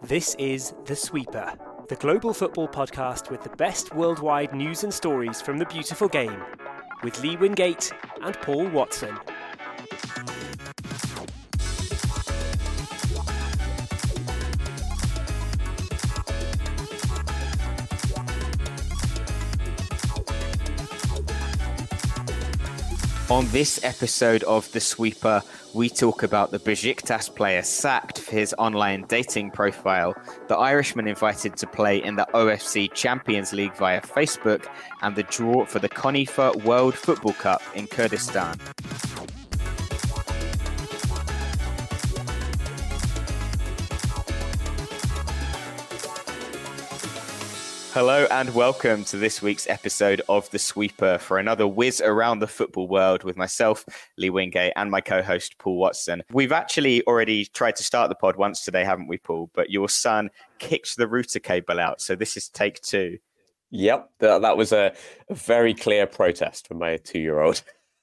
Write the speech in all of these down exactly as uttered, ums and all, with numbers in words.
This is The Sweeper, the global football podcast with the best worldwide news and stories from the beautiful game, with Lee Wingate and Paul Watson. On this episode of The Sweeper, we talk about the Besiktas player sacked for his online dating profile, the Irishman invited to play in the O F C Champions League via Facebook, and the draw for the CONIFA World Football Cup in Kurdistan. Hello and welcome to this week's episode of The Sweeper for another whiz around the football world with myself, Lee Wingate, and my co-host, Paul Watson. We've actually already tried to start the pod once today, haven't we, Paul? But your son kicked the router cable out, so this is take two. Yep, that was a, a very clear protest from my two-year-old.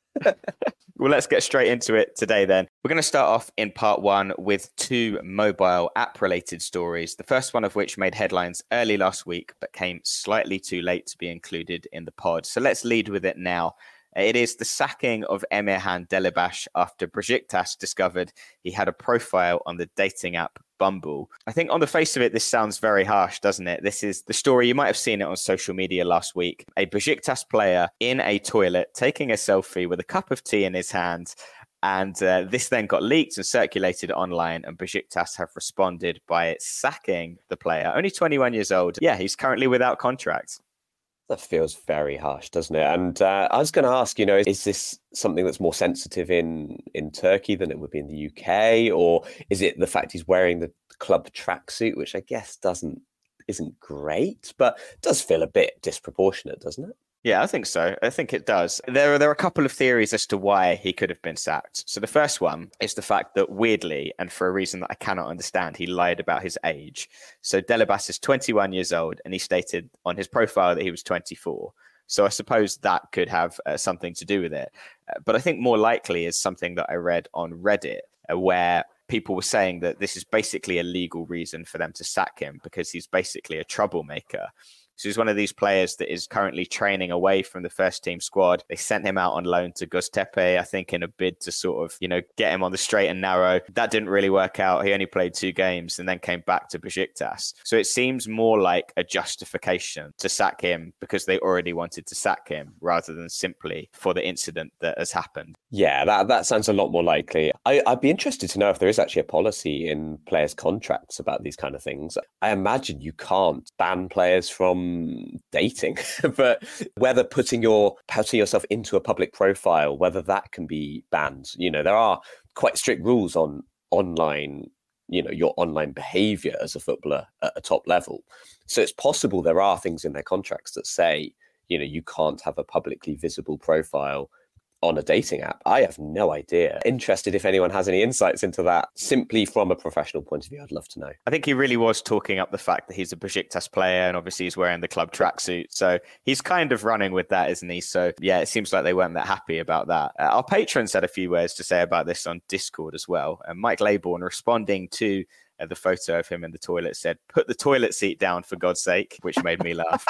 Well, let's get straight into it today then. We're going to start off in part one with two mobile app-related stories, the first one of which made headlines early last week, but came slightly too late to be included in the pod. So let's lead with it now. It is the sacking of Emirhan Delibash after Besiktas discovered he had a profile on the dating app Bumble. I think on the face of it, this sounds very harsh, doesn't it? This is the story. You might have seen it on social media last week. A Besiktas player in a toilet taking a selfie with a cup of tea in his hand. And uh, this then got leaked and circulated online, and Besiktas have responded by sacking the player. Only twenty-one years old. Yeah, he's currently without contract. That feels very harsh, doesn't it? And uh, I was going to ask, you know, is this something that's more sensitive in, in Turkey than it would be in the U K? Or is it the fact he's wearing the club tracksuit, which I guess doesn't isn't great, but does feel a bit disproportionate, doesn't it? Yeah, I think so. I think it does. There are, there are a couple of theories as to why he could have been sacked. So the first one is the fact that weirdly, and for a reason that I cannot understand, he lied about his age. So Delibash is twenty-one years old, and he stated on his profile that he was twenty-four. So I suppose that could have uh, something to do with it. Uh, but I think more likely is something that I read on Reddit, uh, where people were saying that this is basically a legal reason for them to sack him because he's basically a troublemaker. So he's one of these players that is currently training away from the first team squad. They sent him out on loan to Göztepe, I think, in a bid to sort of, you know, get him on the straight and narrow. That didn't really work out. He only played two games and then came back to Besiktas. So it seems more like a justification to sack him because they already wanted to sack him rather than simply for the incident that has happened. Yeah, that, that sounds a lot more likely. I, I'd be interested to know if there is actually a policy in players' contracts about these kind of things. I imagine you can't ban players from dating, but whether putting your putting yourself into a public profile, whether that can be banned. You know, there are quite strict rules on online, you know, your online behavior as a footballer at a top level. So it's possible there are things in their contracts that say, you know, you can't have a publicly visible profile on a dating app. I have no idea. Interested if anyone has any insights into that, simply from a professional point of view. I'd love to know. I think he really was talking up the fact that he's a Besiktas player and obviously he's wearing the club tracksuit. So he's kind of running with that, isn't he? So yeah, it seems like they weren't that happy about that. Uh, our patrons had a few words to say about this on Discord as well. And Mike Laybourne, responding to Uh, the photo of him in the toilet, said, "Put the toilet seat down for God's sake," which made me laugh.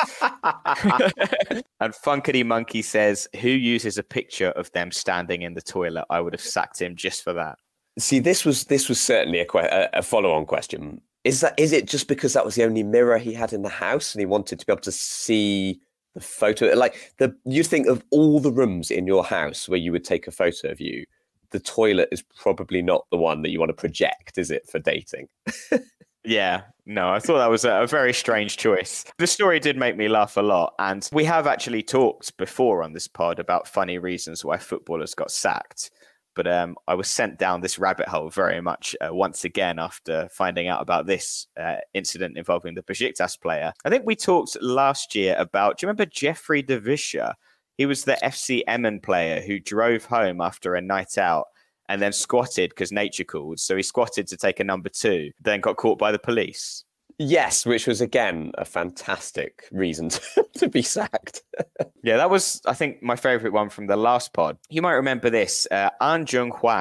And Funkity Monkey says, "Who uses a picture of them standing in the toilet? I would have sacked him just for that." See, this was this was certainly a, que- a follow-on question. Is that is it just because that was the only mirror he had in the house and he wanted to be able to see the photo? Like the you think of all the rooms in your house where you would take a photo of you, the toilet is probably not the one that you want to project, is it, for dating? Yeah, no, I thought that was a, a very strange choice. The story did make me laugh a lot. And we have actually talked before on this pod about funny reasons why footballers got sacked. But um, I was sent down this rabbit hole very much uh, once again after finding out about this uh, incident involving the Besiktas player. I think we talked last year about, do you remember Jeffrey de Vischer? He was the F C Emmen player who drove home after a night out and then squatted because nature called. So he squatted to take a number two, then got caught by the police. Yes, which was, again, a fantastic reason to, to be sacked. Yeah, that was, I think, my favourite one from the last pod. You might remember this. Uh, An Jung Hwang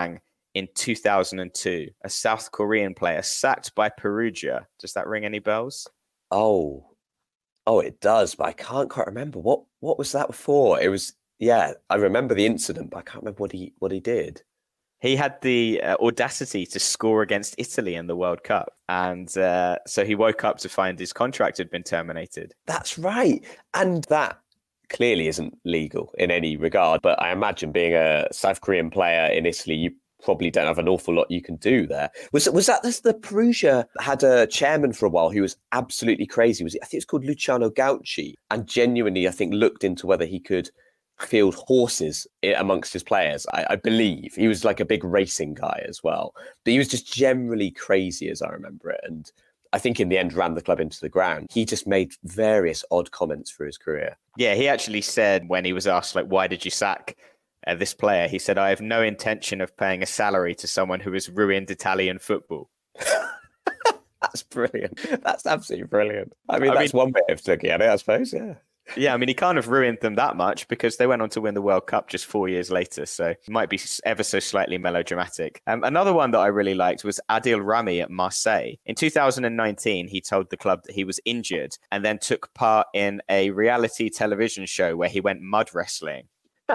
in two thousand two, a South Korean player sacked by Perugia. Does that ring any bells? Oh, oh, it does, but I can't quite remember. What what was that for? It was, yeah, I remember the incident, but I can't remember what he what he did. He had the uh, audacity to score against Italy in the World Cup. And uh, so he woke up to find his contract had been terminated. That's right. And that clearly isn't legal in any regard. But I imagine being a South Korean player in Italy, you probably don't have an awful lot you can do there. Was, was that this, the Perugia had a chairman for a while who was absolutely crazy? Was it, I think it's called Luciano Gauci, and genuinely, I think, looked into whether he could field horses amongst his players. I, I believe he was like a big racing guy as well, but he was just generally crazy as I remember it. And I think in the end ran the club into the ground. He just made various odd comments for his career. Yeah, he actually said when he was asked, like, why did you sack uh, this player? He said, I have no intention of paying a salary to someone who has ruined Italian football. That's brilliant. That's absolutely brilliant. I mean, I that's mean, one way of looking at it, I suppose, yeah. Yeah, I mean, he can't have ruined them that much because they went on to win the World Cup just four years later. So it might be ever so slightly melodramatic. Um, another one that I really liked was Adil Rami at Marseille. In two thousand nineteen, he told the club that he was injured and then took part in a reality television show where he went mud wrestling.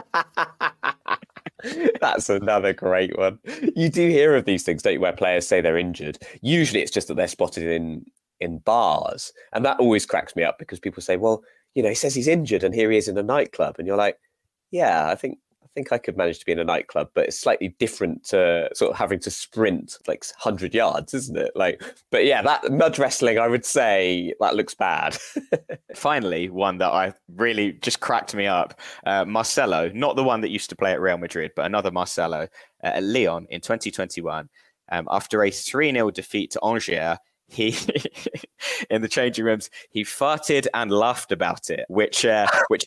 That's another great one. You do hear of these things, don't you, where players say they're injured. Usually it's just that they're spotted in, in bars. And that always cracks me up because people say, well, you know, he says he's injured and here he is in a nightclub. And you're like, yeah, I think I think I could manage to be in a nightclub, but it's slightly different to sort of having to sprint like one hundred yards, isn't it? Like, but yeah, that mud wrestling, I would say that looks bad. Finally, one that I really just cracked me up. Uh, Marcelo, not the one that used to play at Real Madrid, but another Marcelo uh, at Lyon in twenty twenty-one. Um, after a three nil defeat to Angers, he in the changing rooms he farted and laughed about it, which uh, which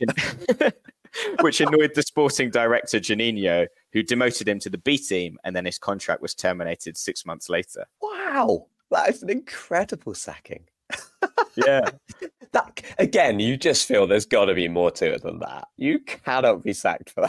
which annoyed the sporting director Juninho, who demoted him to the B team, and then his contract was terminated six months later. Wow, that is an incredible sacking. Yeah, that again, you just feel there's got to be more to it than that. You cannot be sacked for that.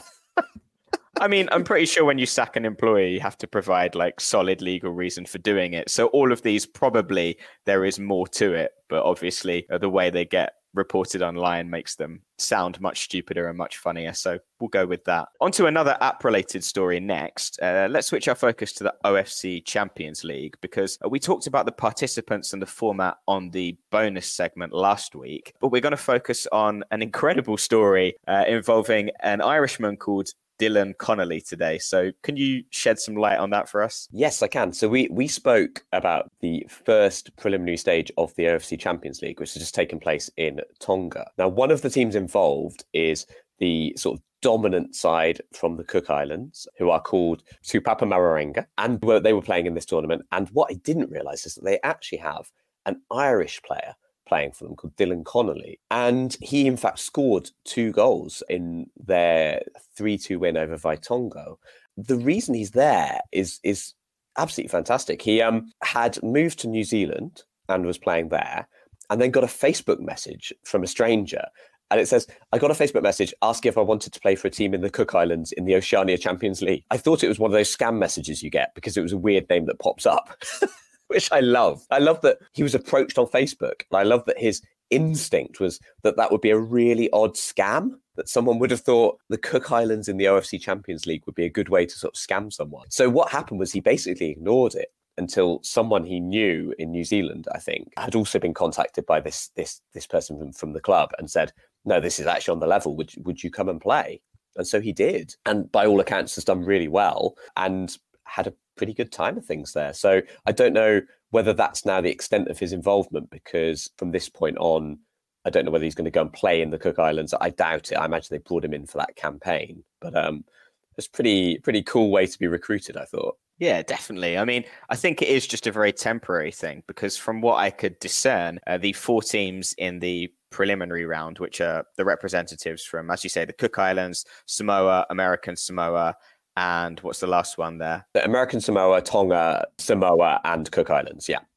I mean, I'm pretty sure when you sack an employee, you have to provide like solid legal reason for doing it. So all of these, probably there is more to it, but obviously the way they get reported online makes them sound much stupider and much funnier. So we'll go with that. On to another app-related story next. Uh, let's switch our focus to the O F C Champions League, because we talked about the participants and the format on the bonus segment last week, but we're going to focus on an incredible story uh, involving an Irishman called Dylan Connolly today. So can you shed some light on that for us? Yes, I can. So we we spoke about the first preliminary stage of the O F C Champions League, which has just taken place in Tonga. Now, one of the teams involved is the sort of dominant side from the Cook Islands, who are called Supapa Mararenga, and they were playing in this tournament. And what I didn't realise is that they actually have an Irish player playing for them called Dylan Connolly. And he, in fact, scored two goals in their three two win over Vaitongo. The reason he's there is is absolutely fantastic. He um had moved to New Zealand and was playing there, and then got a Facebook message from a stranger. And it says, I got a Facebook message asking if I wanted to play for a team in the Cook Islands in the Oceania Champions League. I thought it was one of those scam messages you get because it was a weird name that pops up. Which I love. I love that he was approached on Facebook. I love that his instinct was that that would be a really odd scam, that someone would have thought the Cook Islands in the O F C Champions League would be a good way to sort of scam someone. So what happened was he basically ignored it until someone he knew in New Zealand, I think, had also been contacted by this this this person from, from the club and said, no, this is actually on the level. Would, would you come and play? And so he did. And by all accounts has done really well and had a pretty good time of things there. So I don't know whether that's now the extent of his involvement, because from this point on, I don't know whether he's going to go and play in the Cook Islands. I doubt it. I imagine they brought him in for that campaign. But um, it's pretty pretty cool way to be recruited, I thought. Yeah, definitely. I mean, I think it is just a very temporary thing, because from what I could discern, uh, the four teams in the preliminary round, which are the representatives from, as you say, the Cook Islands, Samoa, American Samoa, and what's the last one there? The American Samoa, Tonga, Samoa, and Cook Islands, yeah.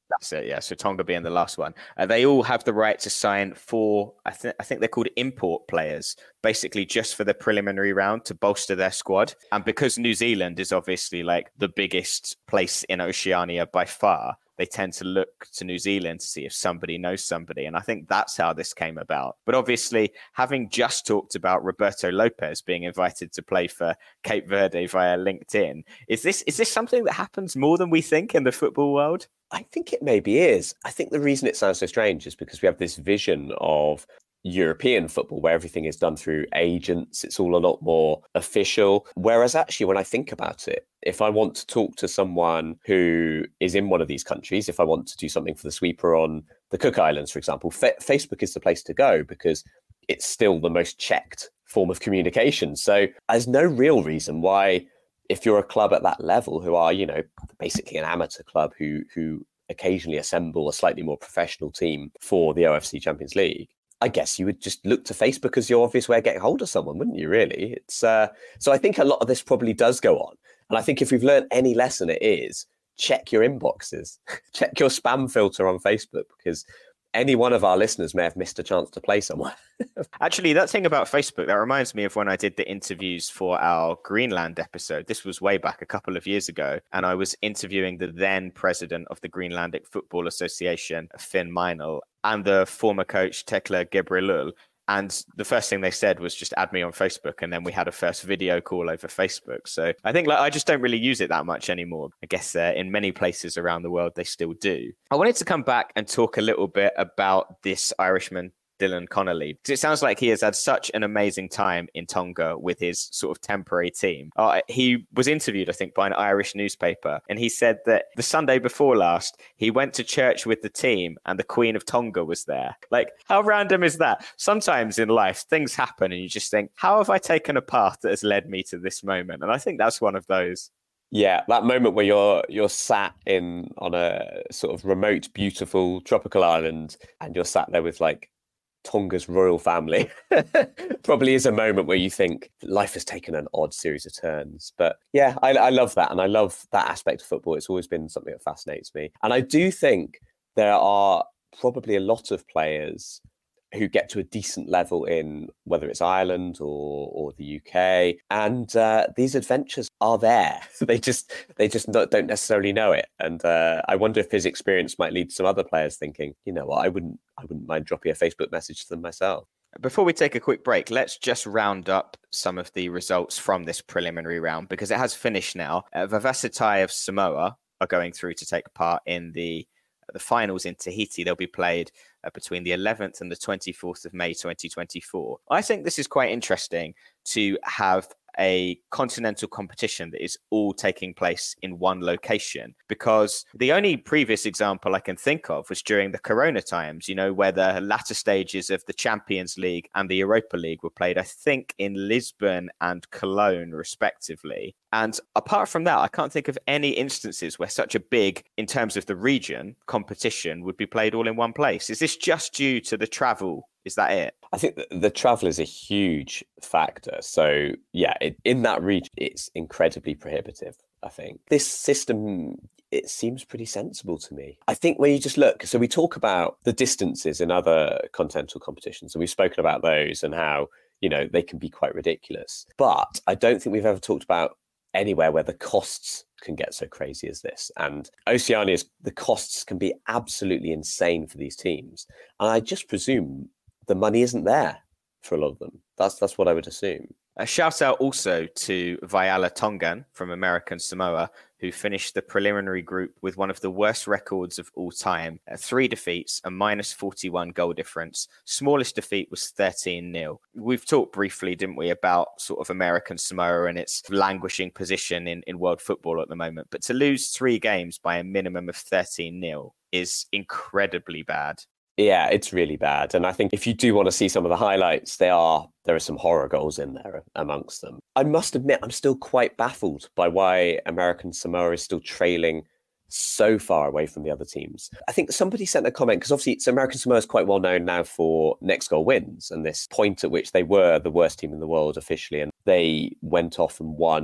That's it, yeah. So Tonga being the last one. Uh, they all have the right to sign four, I, th- I think they're called import players, basically just for the preliminary round to bolster their squad. And because New Zealand is obviously like the biggest place in Oceania by far, they tend to look to New Zealand to see if somebody knows somebody. And I think that's how this came about. But obviously, having just talked about Roberto Lopez being invited to play for Cape Verde via LinkedIn, is this is this something that happens more than we think in the football world? I think it maybe is. I think the reason it sounds so strange is because we have this vision of European football where everything is done through agents. It's all a lot more official. Whereas actually, when I think about it, if I want to talk to someone who is in one of these countries, if I want to do something for the sweeper on the Cook Islands, for example, Fa- Facebook is the place to go because it's still the most checked form of communication. So there's no real reason why, if you're a club at that level who are, you know, basically an amateur club who who occasionally assemble a slightly more professional team for the O F C Champions League, I guess you would just look to Facebook as your obvious way of getting hold of someone, wouldn't you, really? It's uh, so I think a lot of this probably does go on. And I think if we've learned any lesson, it is check your inboxes, check your spam filter on Facebook, because any one of our listeners may have missed a chance to play somewhere. Actually, that thing about Facebook, that reminds me of when I did the interviews for our Greenland episode. This was way back a couple of years ago. And I was interviewing the then president of the Greenlandic Football Association, Finn Meinel, and the former coach, Tekla Gebrilul. And the first thing they said was just add me on Facebook. And then we had a first video call over Facebook. So I think like I just don't really use it that much anymore. I guess uh, in many places around the world, they still do. I wanted to come back and talk a little bit about this Irishman, Dylan Connolly, because it sounds like he has had such an amazing time in Tonga with his sort of temporary team. Uh, he was interviewed, I think, by an Irish newspaper, and he said that the Sunday before last, he went to church with the team and the Queen of Tonga was there. Like, how random is that? Sometimes in life, things happen and you just think, how have I taken a path that has led me to this moment? And I think that's one of those. Yeah, that moment where you're you're sat in on a sort of remote, beautiful tropical island and you're sat there with like Tonga's royal family probably is a moment where you think life has taken an odd series of turns. But yeah, I, I love that. And I love that aspect of football. It's always been something that fascinates me. And I do think there are probably a lot of players who get to a decent level in whether it's Ireland or or the U K, and uh, these adventures are there. they just they just not, don't necessarily know it. And uh, I wonder if his experience might lead some other players thinking, you know what, I wouldn't I wouldn't mind dropping a Facebook message to them myself. Before we take a quick break, let's just round up some of the results from this preliminary round because it has finished now. Uh, Vavasatai of Samoa are going through to take part in the the finals in Tahiti. They'll be played uh, between the eleventh and the twenty-fourth of May twenty twenty-four. I think this is quite interesting to have a continental competition that is all taking place in one location, because the only previous example I can think of was during the Corona times, you know, where the latter stages of the Champions League and the Europa League were played, I think, in Lisbon and Cologne, respectively. And apart from that, I can't think of any instances where such a big, in terms of the region, competition would be played all in one place. Is this just due to the travel? Is that it? I think the, the travel is a huge factor. So yeah, it, in that region, it's incredibly prohibitive, I think. This system, it seems pretty sensible to me. I think when you just look, so we talk about the distances in other continental competitions, and we've spoken about those and how, you know, they can be quite ridiculous. But I don't think we've ever talked about anywhere where the costs can get so crazy as this. And Oceania's, the costs can be absolutely insane for these teams. And I just presume the money isn't there for a lot of them. That's that's what I would assume. A shout out also to Vaiala Tongan from American Samoa, who finished the preliminary group with one of the worst records of all time. Uh, three defeats, a minus forty-one goal difference. Smallest defeat was thirteen nil. We've talked briefly, didn't we, about sort of American Samoa and its languishing position in, in world football at the moment. But to lose three games by a minimum of thirteen nil is incredibly bad. Yeah, it's really bad. And I think if you do want to see some of the highlights, they are there are some horror goals in there amongst them. I must admit, I'm still quite baffled by why American Samoa is still trailing so far away from the other teams. I think somebody sent a comment, because obviously it's American Samoa is quite well known now for next goal wins, and this point at which they were the worst team in the world officially, and they went off and won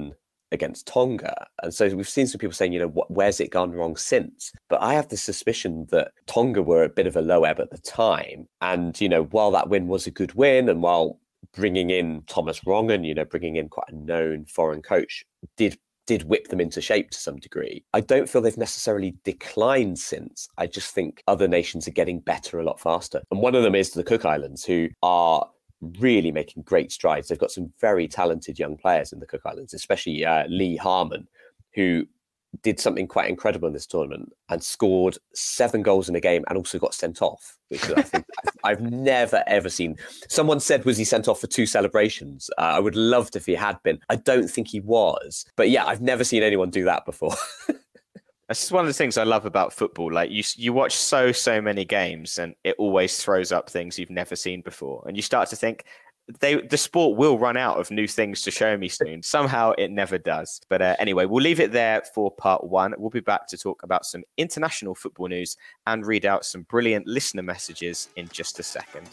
against Tonga. And so we've seen some people saying, you know, what, where's it gone wrong since? But I have the suspicion that Tonga were a bit of a low ebb at the time. And, you know, while that win was a good win, and while bringing in Thomas Rongen, you know, bringing in quite a known foreign coach, did did whip them into shape to some degree. I don't feel they've necessarily declined since. I just think other nations are getting better a lot faster. And one of them is the Cook Islands, who are really making great strides. They've got some very talented young players in the Cook Islands, especially uh, Lee Harmon, who did something quite incredible in this tournament and scored seven goals in a game and also got sent off, which I think I've never, ever seen. Someone said, was he sent off for two celebrations? Uh, I would love to if he had been. I don't think he was. But yeah, I've never seen anyone do that before. That's just one of the things I love about football. Like you, you watch so, so many games and it always throws up things you've never seen before. And you start to think, They, the sport will run out of new things to show me soon. Somehow it never does. But uh, anyway, we'll leave it there for part one. We'll be back to talk about some international football news and read out some brilliant listener messages in just a second.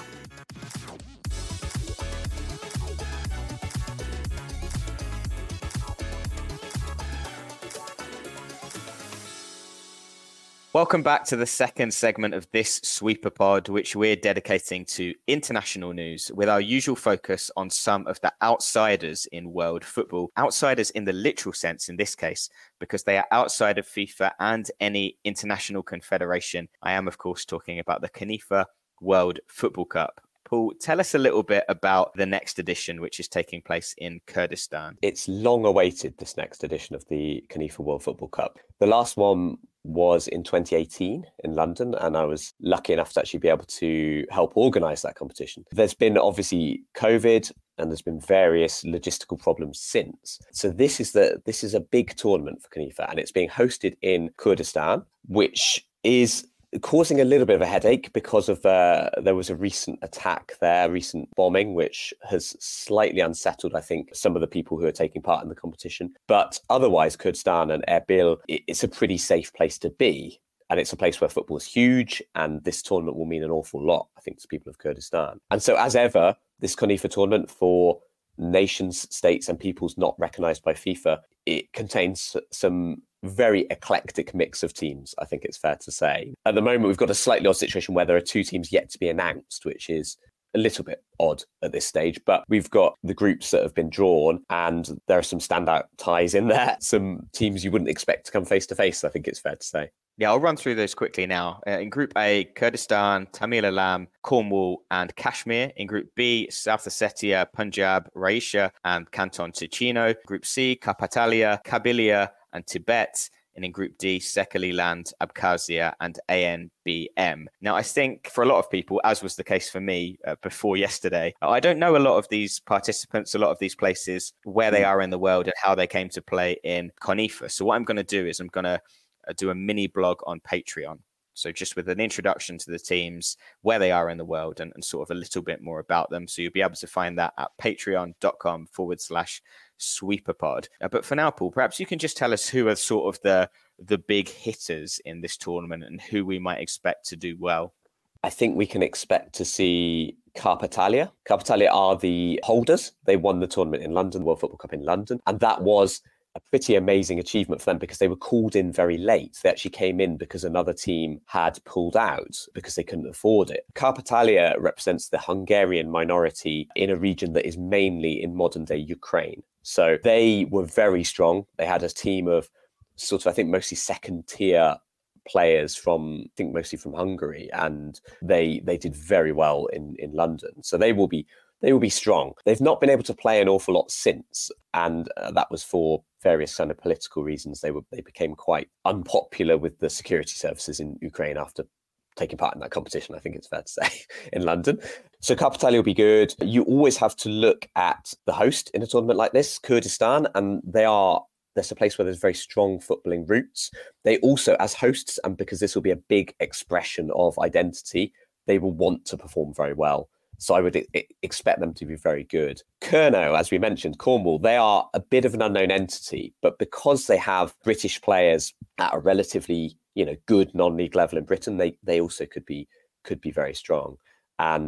Welcome back to the second segment of this Sweeper Pod, which we're dedicating to international news with our usual focus on some of the outsiders in world football. Outsiders in the literal sense in this case, because they are outside of FIFA and any international confederation. I am, of course, talking about the CONIFA World Football Cup. Paul, tell us a little bit about the next edition, which is taking place in Kurdistan. It's long awaited, this next edition of the CONIFA World Football Cup. The last one was in twenty eighteen in London, and I was lucky enough to actually be able to help organise that competition. There's been obviously COVID, and there's been various logistical problems since. So this is the this is a big tournament for CONIFA, and it's being hosted in Kurdistan, which is causing a little bit of a headache because of uh, there was a recent attack there, recent bombing, which has slightly unsettled, I think, some of the people who are taking part in the competition. But otherwise, Kurdistan and Erbil, it's a pretty safe place to be. And it's a place where football is huge, and this tournament will mean an awful lot, I think, to people of Kurdistan. And so, as ever, this CONIFA tournament for nations, states, and peoples not recognised by FIFA, it contains some very eclectic mix of teams, I think it's fair to say. At the moment, we've got a slightly odd situation where there are two teams yet to be announced, which is a little bit odd at this stage. But we've got the groups that have been drawn, and there are some standout ties in there, some teams you wouldn't expect to come face to face, I think it's fair to say. Yeah, I'll run through those quickly now. Uh, in Group A, Kurdistan, Tamil Alam, Cornwall and Kashmir. In Group B, South Ossetia, Punjab, Raisha and Canton Ticino. Group C, Karpatalia, Kabylia and Tibet. And in Group D, Sekaliland, Abkhazia and A N B M. Now, I think for a lot of people, as was the case for me uh, before yesterday, I don't know a lot of these participants, a lot of these places, where they are in the world and how they came to play in CONIFA. So what I'm going to do is I'm going to do a mini blog on Patreon. So just with an introduction to the teams, where they are in the world and, and sort of a little bit more about them. So you'll be able to find that at patreon.com forward slash sweeperpod. Uh, but for now, Paul, perhaps you can just tell us who are sort of the, the big hitters in this tournament and who we might expect to do well. I think we can expect to see Karpatalia. Karpatalia are the holders. They won the tournament in London, World Football Cup in London. And that was a pretty amazing achievement for them because they were called in very late. They actually came in because another team had pulled out because they couldn't afford it. Karpatalia represents the Hungarian minority in a region that is mainly in modern day Ukraine. So they were very strong. They had a team of sort of, I think, mostly second tier players from, I think mostly from Hungary, and they they did very well in, in London. So they will be They will be strong. They've not been able to play an awful lot since, and uh, that was for various kind of political reasons. They were they became quite unpopular with the security services in Ukraine after taking part in that competition, I think it's fair to say, in London. So Karpatalia will be good. You always have to look at the host in a tournament like this, Kurdistan, and they are there's a place where there's very strong footballing roots. They also, as hosts, and because this will be a big expression of identity, they will want to perform very well. So I would I- expect them to be very good. Kerno, as we mentioned, Cornwall, they are a bit of an unknown entity, but because they have British players at a relatively, you know, good non-league level in Britain, they they also could be could be very strong. And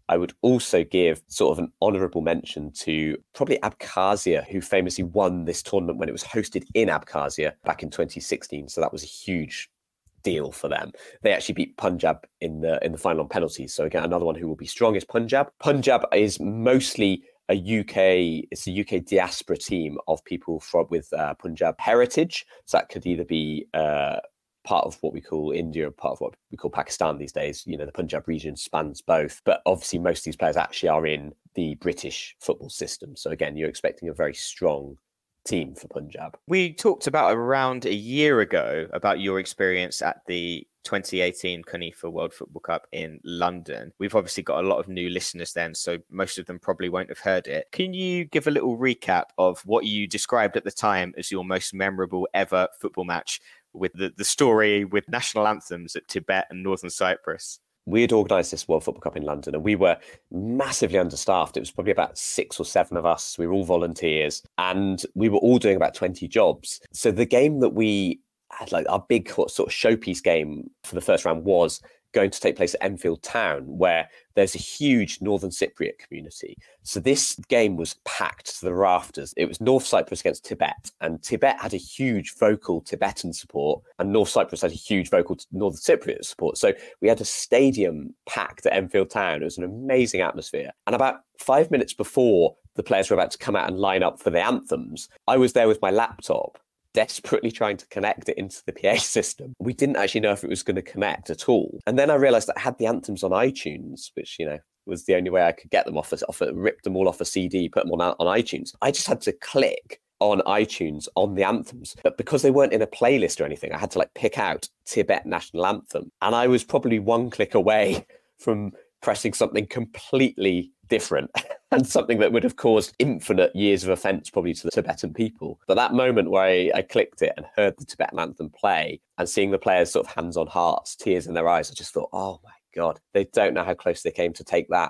I would also give sort of an honourable mention to probably Abkhazia, who famously won this tournament when it was hosted in Abkhazia back in twenty sixteen. So that was a huge deal for them. They actually beat Punjab in the in the final on penalties. So again, another one who will be strong is Punjab. Punjab is mostly a U K, it's a U K diaspora team of people from with uh, Punjab heritage. So that could either be uh, part of what we call India, or part of what we call Pakistan these days. You know, the Punjab region spans both, but obviously most of these players actually are in the British football system. So again, you're expecting a very strong team for Punjab. We talked about around a year ago about your experience at the twenty eighteen CONIFA World Football Cup in London. We've obviously got a lot of new listeners then, so most of them probably won't have heard it. Can you give a little recap of what you described at the time as your most memorable ever football match, with the, the story with national anthems at Tibet and Northern Cyprus? We had organised this World Football Cup in London and we were massively understaffed. It was probably about six or seven of us. We were all volunteers and we were all doing about twenty jobs. So the game that we had, like our big sort of showpiece game for the first round, was going to take place at Enfield Town, where there's a huge Northern Cypriot community. So this game was packed to the rafters. It was North Cyprus against Tibet, and Tibet had a huge vocal Tibetan support, and North Cyprus had a huge vocal Northern Cypriot support. So we had a stadium packed at Enfield Town. It was an amazing atmosphere. And about five minutes before the players were about to come out and line up for the anthems, I was there with my laptop, desperately trying to connect it into the P A system. We didn't actually know if it was going to connect at all. And then I realized that I had the anthems on iTunes, which, you know, was the only way I could get them off, off ripped them all off a C D, put them on, on iTunes. I just had to click on iTunes on the anthems. But because they weren't in a playlist or anything, I had to like pick out Tibet National Anthem. And I was probably one click away from pressing something completely different and something that would have caused infinite years of offence probably to the Tibetan people. But that moment where I, I clicked it and heard the Tibetan anthem play and seeing the players sort of hands on hearts, tears in their eyes, I just thought, oh my God, they don't know how close they came to take that.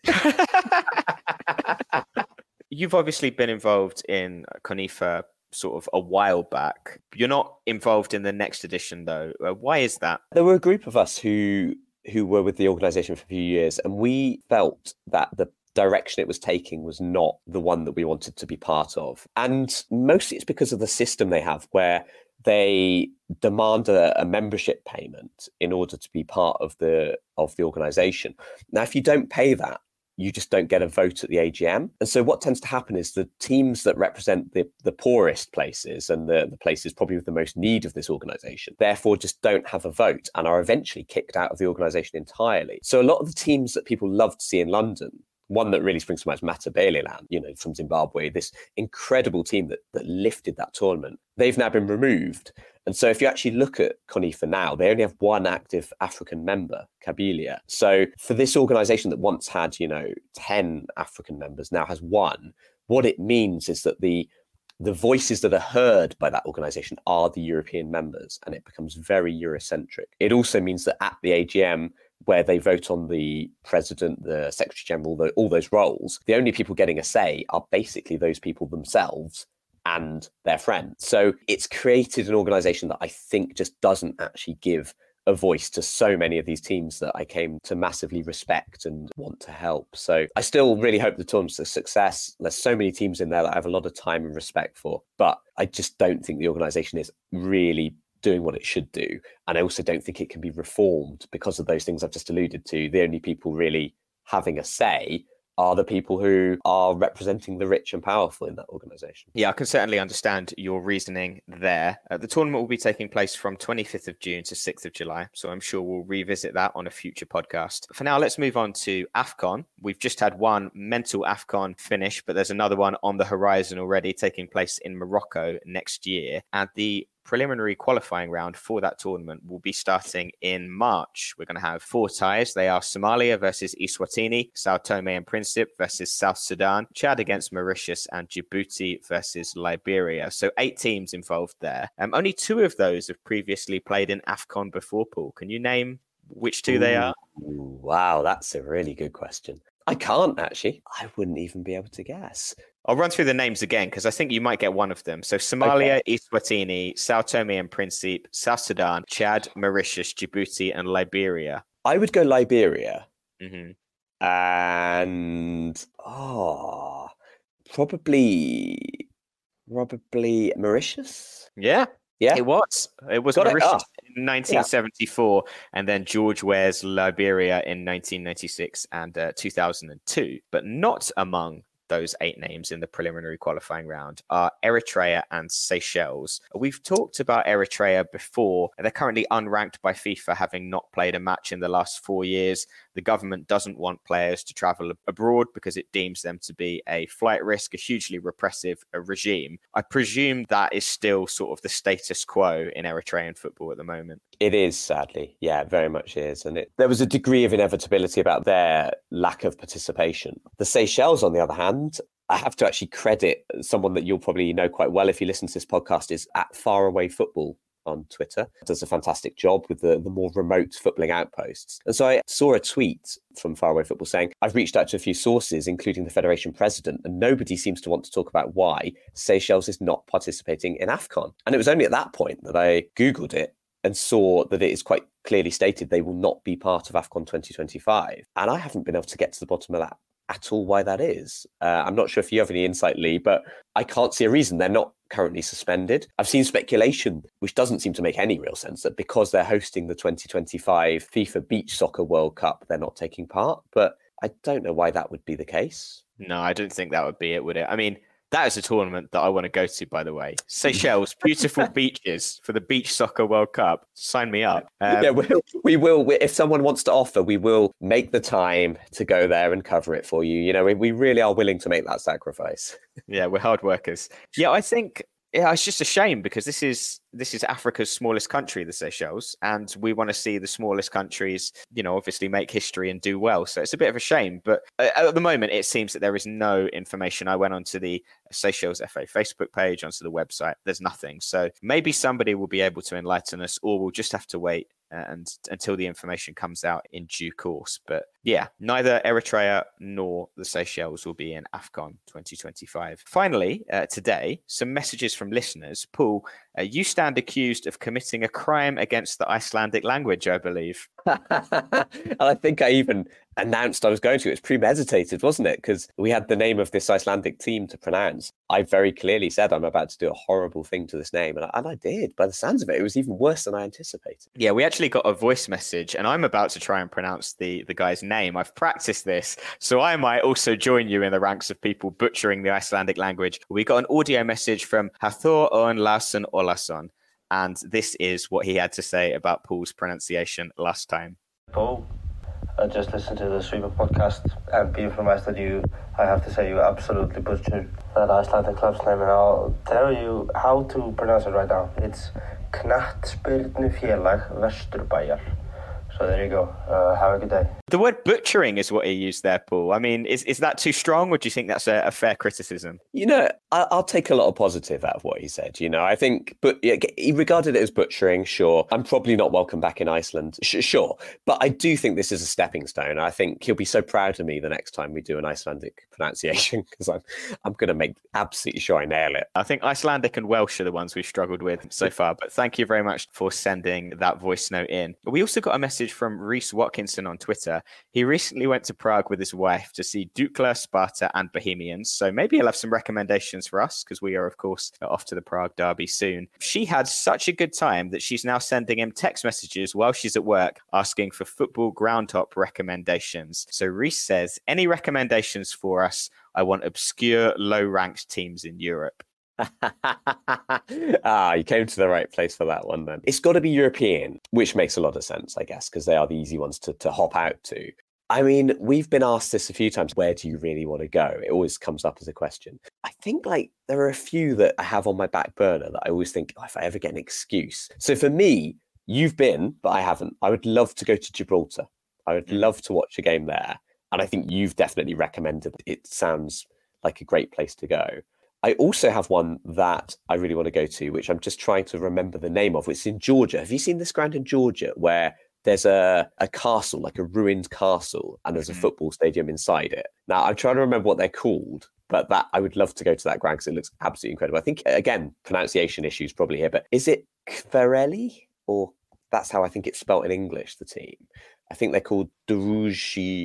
You've obviously been involved in CONIFA sort of a while back. You're not involved in the next edition though. Uh, why is that? There were a group of us who who were with the organisation for a few years, and we felt that the direction it was taking was not the one that we wanted to be part of. And mostly it's because of the system they have, where they demand a, a membership payment in order to be part of the of the organisation. Now, if you don't pay that, you just don't get a vote at the A G M. And so what tends to happen is the teams that represent the, the poorest places and the, the places probably with the most need of this organisation, therefore just don't have a vote and are eventually kicked out of the organisation entirely. So a lot of the teams that people love to see in London, one that really springs to mind is Matabeleland, you know, from Zimbabwe, this incredible team that, that lifted that tournament. They've now been removed. And so if you actually look at CONIFA now, they only have one active African member, Kabylia. So for this organisation that once had, you know, ten African members, now has one, what it means is that the the voices that are heard by that organisation are the European members, and it becomes very Eurocentric. It also means that at the A G M, where they vote on the president, the secretary general, the, all those roles, the only people getting a say are basically those people themselves and their friends. So it's created an organisation that I think just doesn't actually give a voice to so many of these teams that I came to massively respect and want to help. So I still really hope the tournament's a success. There's so many teams in there that I have a lot of time and respect for, but I just don't think the organisation is really doing what it should do. And I also don't think it can be reformed because of those things I've just alluded to. The only people really having a say are the people who are representing the rich and powerful in that organisation. Yeah, I can certainly understand your reasoning there. Uh, the tournament will be taking place from twenty-fifth of June to sixth of July, so I'm sure we'll revisit that on a future podcast. For now, let's move on to AFCON. We've just had one mental AFCON finish, but there's another one on the horizon already taking place in Morocco next year. And the preliminary qualifying round for that tournament will be starting in March. We're going to have four ties. They are Somalia versus Eswatini, Sao Tome and Principe versus South Sudan, Chad against Mauritius, and Djibouti versus Liberia. So eight teams involved there. Um, only two of those have previously played in AFCON before, Paul. Can you name which two Ooh, they are? Wow, that's a really good question. I can't actually. I wouldn't even be able to guess. I'll run through the names again because I think you might get one of them. So Somalia, okay. Eswatini, Sao Tome and Principe, South Sudan, Chad, Mauritius, Djibouti, and Liberia. I would go Liberia. Mm-hmm. And oh, probably, probably Mauritius. Yeah. Yeah, It was. It was got Mauritius it. Oh, in nineteen seventy-four, yeah. And then George Ware's Liberia in nineteen ninety-six and uh, two thousand two. But not among those eight names in the preliminary qualifying round are Eritrea and Seychelles. We've talked about Eritrea before. They're currently unranked by FIFA, having not played a match in the last four years. The government doesn't want players to travel abroad because it deems them to be a flight risk, a hugely repressive a regime. I presume that is still sort of the status quo in Eritrean football at the moment. It is, sadly. Yeah, it very much is. And it, there was a degree of inevitability about their lack of participation. The Seychelles, on the other hand, I have to actually credit someone that you'll probably know quite well if you listen to this podcast, is at Faraway Football on Twitter. Does a fantastic job with the, the more remote footballing outposts. And so I saw a tweet from Faraway Football saying, I've reached out to a few sources, including the Federation president, and nobody seems to want to talk about why Seychelles is not participating in AFCON. And it was only at that point that I Googled it and saw that it is quite clearly stated they will not be part of AFCON twenty twenty-five. And I haven't been able to get to the bottom of that at all, why that is. Uh, I'm not sure if you have any insight, Lee, but I can't see a reason. They're not currently suspended. I've seen speculation, which doesn't seem to make any real sense, that because they're hosting the twenty twenty-five FIFA Beach Soccer World Cup, they're not taking part. But I don't know why that would be the case. No, I don't think that would be it, would it? I mean, that is a tournament that I want to go to, by the way. Seychelles, beautiful beaches for the Beach Soccer World Cup. Sign me up. Um, yeah, we'll, we will. If someone wants to offer, we will make the time to go there and cover it for you. You know, we, we really are willing to make that sacrifice. Yeah, we're hard workers. Yeah, I think yeah, it's just a shame because this is this is Africa's smallest country, the Seychelles, and we want to see the smallest countries, you know, obviously make history and do well. So it's a bit of a shame. But at the moment, it seems that there is no information. I went onto the Seychelles F A Facebook page, onto the website. There's nothing. So maybe somebody will be able to enlighten us, or we'll just have to wait and until the information comes out in due course. But yeah, neither Eritrea nor the Seychelles will be in AFCON twenty twenty-five. Finally, uh, today, some messages from listeners. Paul, uh, you stand accused of committing a crime against the Icelandic language, I believe. And I think I even announced I was going to. It was premeditated, wasn't it? Because we had the name of this Icelandic team to pronounce. I very clearly said I'm about to do a horrible thing to this name. And I, and I did. By the sounds of it, it was even worse than I anticipated. Yeah, we actually got a voice message, and I'm about to try and pronounce the, the guy's name. I've practiced this, so I might also join you in the ranks of people butchering the Icelandic language. We got an audio message from Hathor Owen Larson Olason, and this is what he had to say about Paul's pronunciation last time. Paul, I just listened to the Sweeper podcast, and being from Iceland, you, I have to say you absolutely butchered that Icelandic club's name, and I'll tell you how to pronounce it right now. It's Knattspyrnufélag Vesturbæjar. So there you go. Uh, have a good day. The word butchering is what he used there, Paul. I mean, is, is that too strong, or do you think that's a, a fair criticism? You know, I, I'll take a lot of positive out of what he said. You know, I think, but yeah, he regarded it as butchering. Sure, I'm probably not welcome back in Iceland. Sh- sure, but I do think this is a stepping stone. I think he'll be so proud of me the next time we do an Icelandic pronunciation, because I'm I'm going to make absolutely sure I nail it. I think Icelandic and Welsh are the ones we've struggled with so far. But thank you very much for sending that voice note in. We also got a message from Reese Watkinson on Twitter. He recently went to Prague with his wife to see Dukla, Sparta and Bohemians. So maybe he'll have some recommendations for us, because we are, of course, off to the Prague derby soon. She had such a good time that she's now sending him text messages while she's at work asking for football ground top recommendations. So Reese says, any recommendations for us? I want obscure, low-ranked teams in Europe. Ah, you came to the right place for that one then. It's got to be European, which makes a lot of sense, I guess, because they are the easy ones to, to hop out to. I mean, we've been asked this a few times, where do you really want to go? It always comes up as a question. I think like there are a few that I have on my back burner that I always think, oh, if I ever get an excuse. So for me, you've been, but I haven't. I would love to go to Gibraltar. I would love to watch a game there. And I think you've definitely recommended it. It sounds like a great place to go. I also have one that I really want to go to, which I'm just trying to remember the name of. It's in Georgia. Have you seen this ground in Georgia where there's a, a castle, like a ruined castle, and there's a football stadium inside it? Now, I'm trying to remember what they're called, but that I would love to go to that ground because it looks absolutely incredible. I think, again, pronunciation issues probably here, but is it Kvereli? Or that's how I think it's spelt in English, the team. I think they're called Drugi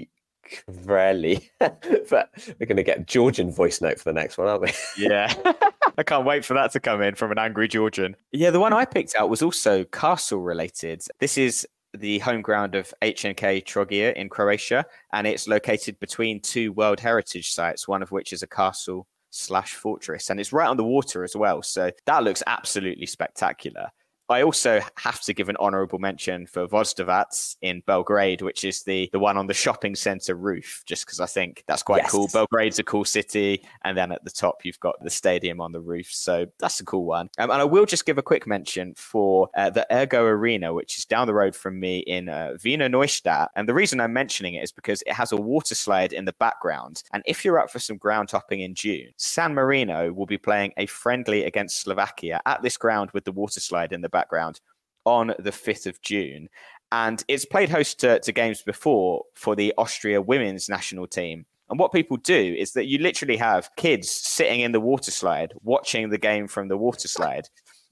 Crelly. But we're going to get Georgian voice note for the next one, aren't we? Yeah. I can't wait for that to come in from an angry Georgian. Yeah, the one I picked out was also castle related. This is the home ground of H N K Trogir in Croatia, and it's located between two World Heritage sites, one of which is a castle slash fortress, and it's right on the water as well. So that looks absolutely spectacular. I also have to give an honourable mention for Voždovac in Belgrade, which is the, the one on the shopping centre roof, just because I think that's quite Yes. cool. Belgrade's a cool city. And then at the top, you've got the stadium on the roof. So that's a cool one. Um, and I will just give a quick mention for uh, the Ergo Arena, which is down the road from me in uh, Wiener Neustadt. And the reason I'm mentioning it is because it has a water slide in the background. And if you're up for some ground hopping in June, San Marino will be playing a friendly against Slovakia at this ground with the water slide in the background. background on the fifth of June. And it's played host to, to games before for the Austria women's national team. And what people do is that you literally have kids sitting in the water slide, watching the game from the water slide.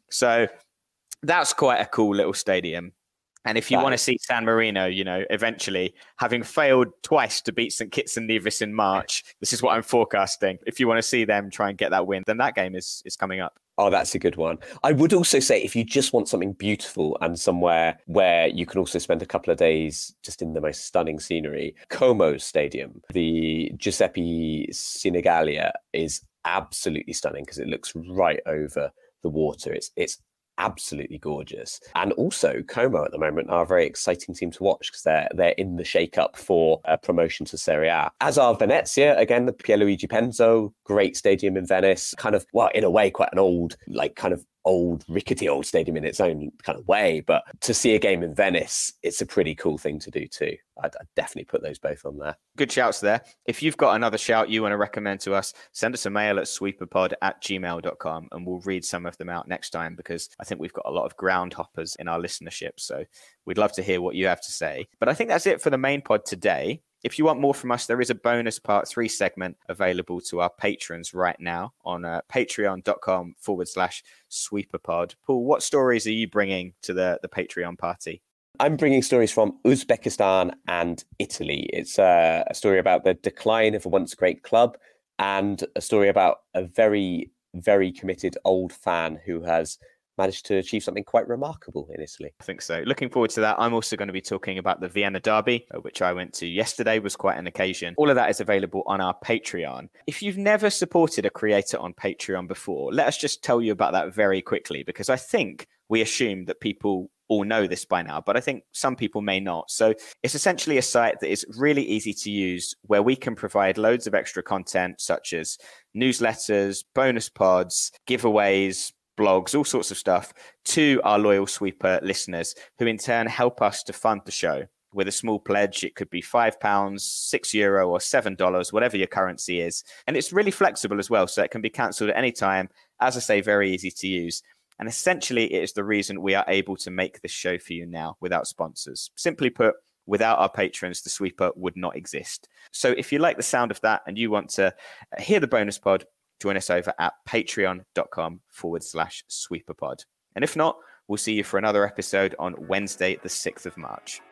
So that's quite a cool little stadium. And if you That want to is- see San Marino, you know, eventually, having failed twice to beat Saint Kitts and Nevis in March, this is what I'm forecasting. If you want to see them try and get that win, then that game is is coming up. Oh, that's a good one. I would also say if you just want something beautiful and somewhere where you can also spend a couple of days just in the most stunning scenery, Como Stadium, the Giuseppe Sinigalia, is absolutely stunning because it looks right over the water. It's it's absolutely gorgeous. And also Como at the moment are a very exciting team to watch because they're they're in the shake-up for a promotion to Serie A. As are Venezia, again, the Pierluigi Penzo, great stadium in Venice, kind of, well, in a way, quite an old, like kind of old, rickety old stadium in its own kind of way. But to see a game in Venice, it's a pretty cool thing to do too. I'd, I'd definitely put those both on there. Good shouts there. If you've got another shout you want to recommend to us, send us a mail at sweeperpod at gmail dot com and we'll read some of them out next time because I think we've got a lot of ground hoppers in our listenership. So we'd love to hear what you have to say. But I think that's it for the main pod today. If you want more from us, there is a bonus part three segment available to our patrons right now on uh, patreon.com forward slash sweeperpod. Paul, what stories are you bringing to the, the Patreon party? I'm bringing stories from Uzbekistan and Italy. It's uh, a story about the decline of a once great club and a story about a very, very committed old fan who has managed to achieve something quite remarkable in Italy. I think so. Looking forward to that. I'm also going to be talking about the Vienna Derby, which I went to yesterday, was quite an occasion. All of that is available on our Patreon. If you've never supported a creator on Patreon before, let us just tell you about that very quickly, because I think we assume that people all know this by now, but I think some people may not. So it's essentially a site that is really easy to use where we can provide loads of extra content such as newsletters, bonus pods, giveaways, blogs, all sorts of stuff to our loyal Sweeper listeners who in turn help us to fund the show with a small pledge. It could be five pounds, six euro or seven dollars, whatever your currency is. And it's really flexible as well. So it can be cancelled at any time. As I say, very easy to use. And essentially it is the reason we are able to make this show for you now without sponsors. Simply put, without our patrons, the Sweeper would not exist. So if you like the sound of that and you want to hear the bonus pod, join us over at patreon.com forward slash sweeperpod. And if not, we'll see you for another episode on Wednesday, the sixth of March.